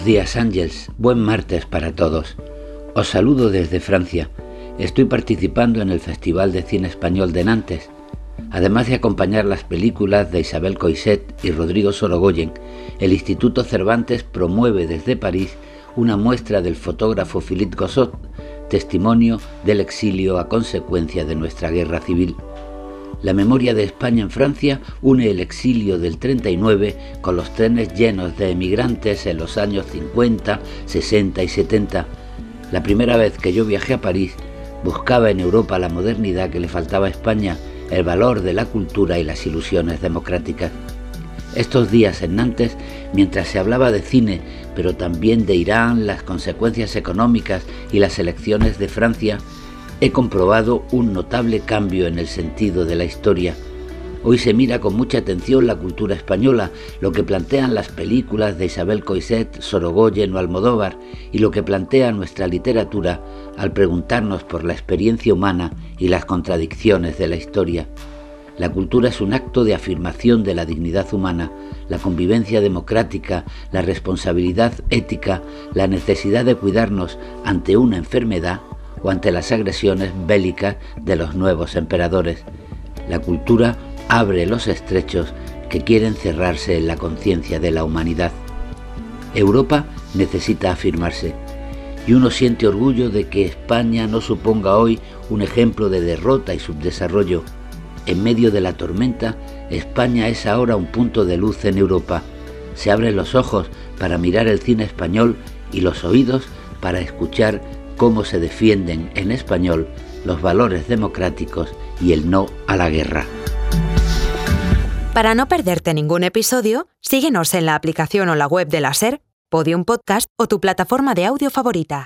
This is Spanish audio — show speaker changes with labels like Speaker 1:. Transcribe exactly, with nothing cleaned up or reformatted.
Speaker 1: Buenos días, Ángels. Buen martes para todos. Os saludo desde Francia. Estoy participando en el Festival de Cine Español de Nantes. Además de acompañar las películas de Isabel Coixet y Rodrigo Sorogoyen, el Instituto Cervantes promueve desde París una muestra del fotógrafo Philippe Gossot, testimonio del exilio a consecuencia de nuestra guerra civil. La memoria de España en Francia une el exilio del treinta y nueve con los trenes llenos de emigrantes en los años cincuenta, sesenta y setenta. La primera vez que yo viajé a París, buscaba en Europa la modernidad que le faltaba a España, el valor de la cultura y las ilusiones democráticas. Estos días en Nantes, mientras se hablaba de cine, pero también de Irán, las consecuencias económicas y las elecciones de Francia, he comprobado un notable cambio en el sentido de la historia. Hoy se mira con mucha atención la cultura española, lo que plantean las películas de Isabel Coixet, Sorogoyen o Almodóvar, y lo que plantea nuestra literatura al preguntarnos por la experiencia humana y las contradicciones de la historia. La cultura es un acto de afirmación de la dignidad humana, la convivencia democrática, la responsabilidad ética, la necesidad de cuidarnos ante una enfermedad o ante las agresiones bélicas de los nuevos emperadores. La cultura abre los estrechos que quieren cerrarse en la conciencia de la humanidad. Europa necesita afirmarse, y uno siente orgullo de que España no suponga hoy un ejemplo de derrota y subdesarrollo. En medio de la tormenta, España es ahora un punto de luz en Europa. Se abren los ojos para mirar el cine español y los oídos para escuchar cómo se defienden en español los valores democráticos y el no a la guerra.
Speaker 2: Para no perderte ningún episodio, síguenos en la aplicación o la web de la SER, Podium Podcast o tu plataforma de audio favorita.